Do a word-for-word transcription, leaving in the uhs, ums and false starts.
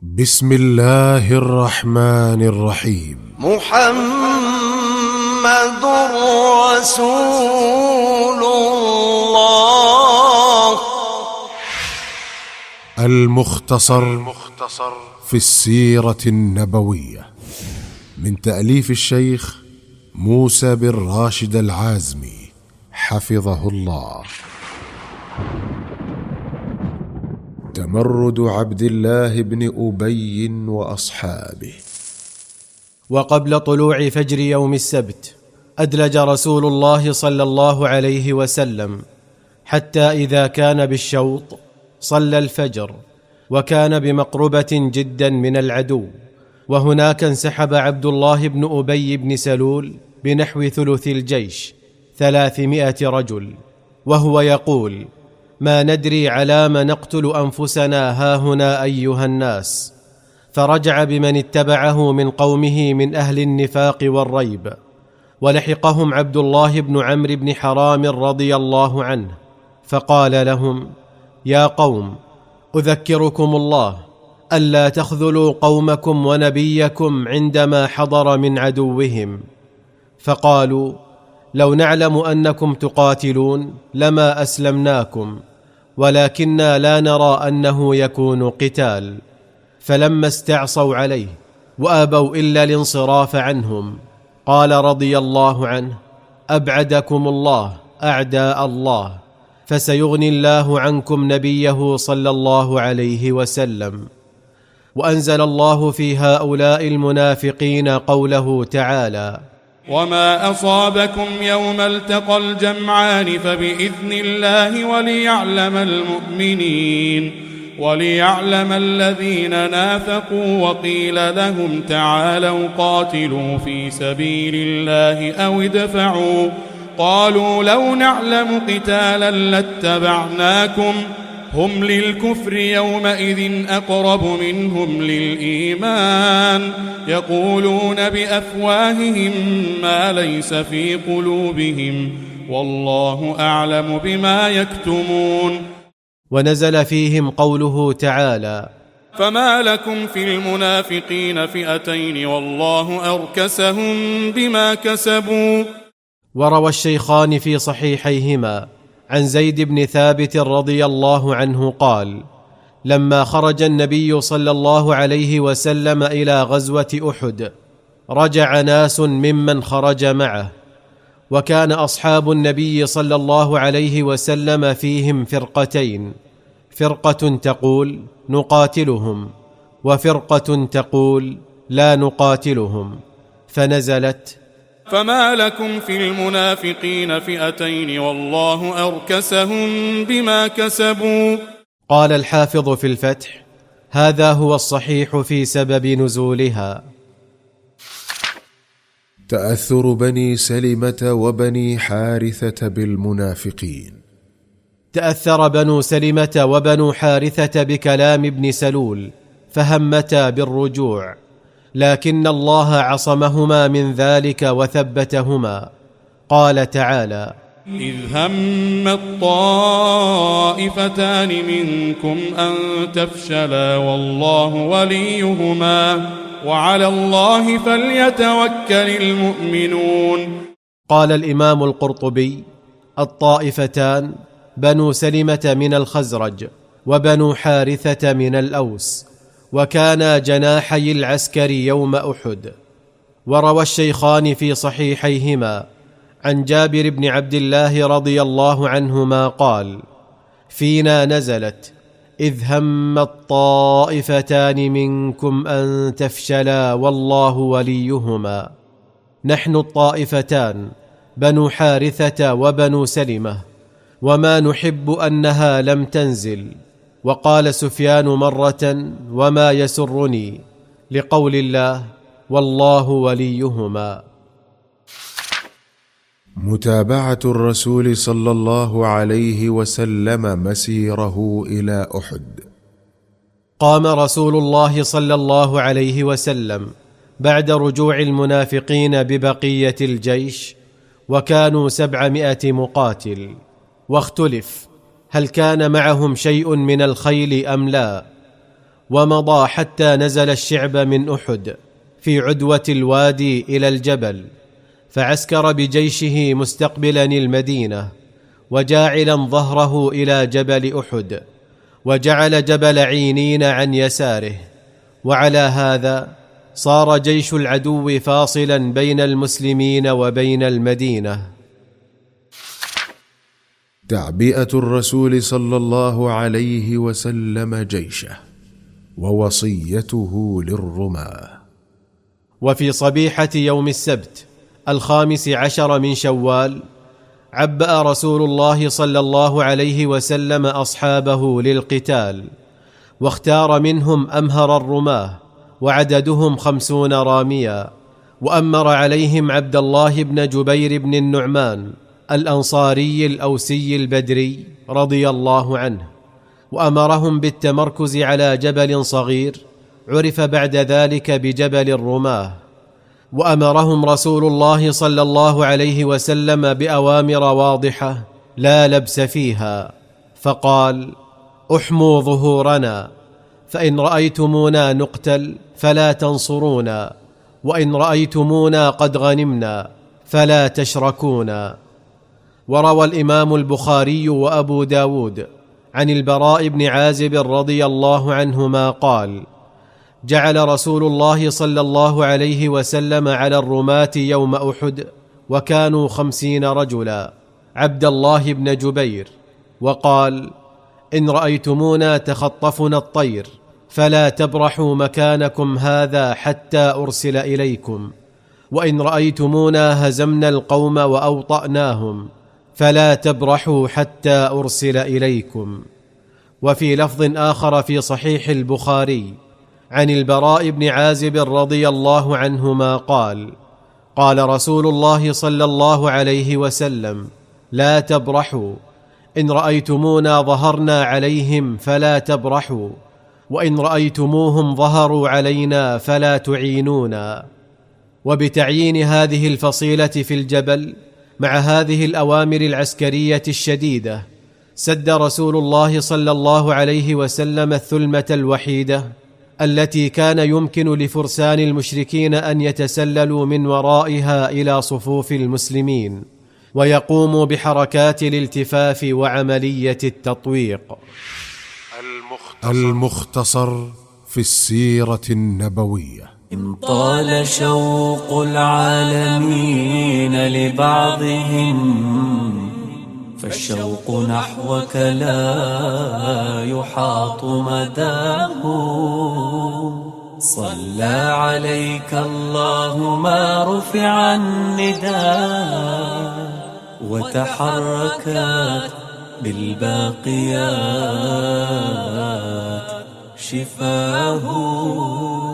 بسم الله الرحمن الرحيم. محمد رسول الله. المختصر في السيرة النبوية من تأليف الشيخ موسى بن راشد العازمي حفظه الله. تمرد عبد الله بن أبي وأصحابه. وقبل طلوع فجر يوم السبت أدلج رسول الله صلى الله عليه وسلم حتى إذا كان بالشوط صلى الفجر، وكان بمقربة جدا من العدو، وهناك انسحب عبد الله بن أبي بن سلول بنحو ثلث الجيش ثلاثمائة رجل، وهو يقول: ما ندري على ما نقتل أنفسنا هاهنا أيها الناس. فرجع بمن اتبعه من قومه من أهل النفاق والريب، ولحقهم عبد الله بن عمرو بن حرام رضي الله عنه، فقال لهم: يا قوم، أذكركم الله ألا تخذلوا قومكم ونبيكم عندما حضر من عدوهم. فقالوا: لو نعلم أنكم تقاتلون لما أسلمناكم، ولكننا لا نرى أنه يكون قتال. فلما استعصوا عليه وأبوا إلا الانصراف عنهم، قال رضي الله عنه: أبعدكم الله أعداء الله، فسيغني الله عنكم نبيه صلى الله عليه وسلم. وأنزل الله في هؤلاء المنافقين قوله تعالى: وما أصابكم يوم التقى الجمعان فبإذن الله وليعلم المؤمنين وليعلم الذين نافقوا. وقيل لهم تعالوا قاتلوا في سبيل الله أو ادفعوا، قالوا لو نعلم قتالا لاتبعناكم. هم للكفر يومئذ أقرب منهم للإيمان، يقولون بأفواههم ما ليس في قلوبهم، والله أعلم بما يكتمون. ونزل فيهم قوله تعالى: فما لكم في المنافقين فئتين والله أركسهم بما كسبوا. وروى الشيخان في صحيحيهما عن زيد بن ثابت رضي الله عنه قال: لما خرج النبي صلى الله عليه وسلم إلى غزوة أحد رجع ناس ممن خرج معه، وكان أصحاب النبي صلى الله عليه وسلم فيهم فرقتين، فرقة تقول نقاتلهم، وفرقة تقول لا نقاتلهم. فنزلت: فما لكم في المنافقين فئتين والله أركسهم بما كسبوا. قال الحافظ في الفتح: هذا هو الصحيح في سبب نزولها. تأثر بني سلمة وبني حارثة بالمنافقين. تأثر بنو سلمة وبنو حارثة بكلام ابن سلول، فهمتا بالرجوع، لكن الله عصمهما من ذلك وثبتهما. قال تعالى: إذ هم الطائفتان منكم أن تفشلا والله وليهما وعلى الله فليتوكل المؤمنون. قال الإمام القرطبي: الطائفتان بنو سلمة من الخزرج وبنو حارثة من الأوس، وكانا جناحي العسكر يوم أحد. وروى الشيخان في صحيحيهما عن جابر بن عبد الله رضي الله عنهما قال: فينا نزلت: إذ هم الطائفتان منكم أن تفشلا والله وليهما. نحن الطائفتان بنو حارثة وبنو سلمة، وما نحب أنها لم تنزل. وقال سفيان مرة: وما يسرني، لقول الله: والله وليهما. متابعة الرسول صلى الله عليه وسلم مسيره إلى أحد. قام رسول الله صلى الله عليه وسلم بعد رجوع المنافقين ببقية الجيش، وكانوا سبعمائة مقاتل، واختلف هل كان معهم شيء من الخيل أم لا. ومضى حتى نزل الشعب من أحد في عدوة الوادي إلى الجبل، فعسكر بجيشه مستقبلا المدينة، وجاعلا ظهره إلى جبل أحد، وجعل جبل عينين عن يساره. وعلى هذا صار جيش العدو فاصلا بين المسلمين وبين المدينة. تعبئة الرسول صلى الله عليه وسلم جيشه ووصيته للرماة. وفي صبيحة يوم السبت الخامس عشر من شوال عبأ رسول الله صلى الله عليه وسلم أصحابه للقتال، واختار منهم أمهر الرماة وعددهم خمسون راميا، وأمر عليهم عبد الله بن جبير بن النعمان الأنصاري الأوسي البدري رضي الله عنه، وأمرهم بالتمركز على جبل صغير عرف بعد ذلك بجبل الرماة. وأمرهم رسول الله صلى الله عليه وسلم بأوامر واضحة لا لبس فيها، فقال: احموا ظهورنا، فإن رأيتمونا نقتل فلا تنصرونا، وإن رأيتمونا قد غنمنا فلا تشركونا. وروى الإمام البخاري وأبو داود عن البراء بن عازب رضي الله عنهما قال: جعل رسول الله صلى الله عليه وسلم على الرماة يوم أحد وكانوا خمسين رجلا عبد الله بن جبير، وقال: إن رأيتمونا تخطفنا الطير فلا تبرحوا مكانكم هذا حتى أرسل إليكم، وإن رأيتمونا هزمنا القوم وأوطأناهم فلا تبرحوا حتى أرسل إليكم. وفي لفظ آخر في صحيح البخاري عن البراء بن عازب رضي الله عنهما قال: قال رسول الله صلى الله عليه وسلم: لا تبرحوا، إن رأيتمونا ظهرنا عليهم فلا تبرحوا، وإن رأيتموهم ظهروا علينا فلا تعينونا. وبتعيين هذه الفصيلة في الجبل مع هذه الأوامر العسكرية الشديدة سد رسول الله صلى الله عليه وسلم الثلمة الوحيدة التي كان يمكن لفرسان المشركين أن يتسللوا من ورائها إلى صفوف المسلمين ويقوموا بحركات الالتفاف وعملية التطويق. المختصر في السيرة النبوية. إن طال شوق العالمين لبعضهم فالشوق نحوك لا يحاط مداه. صلى عليك الله ما رفع النداء وتحركت بالباقيات شفاه.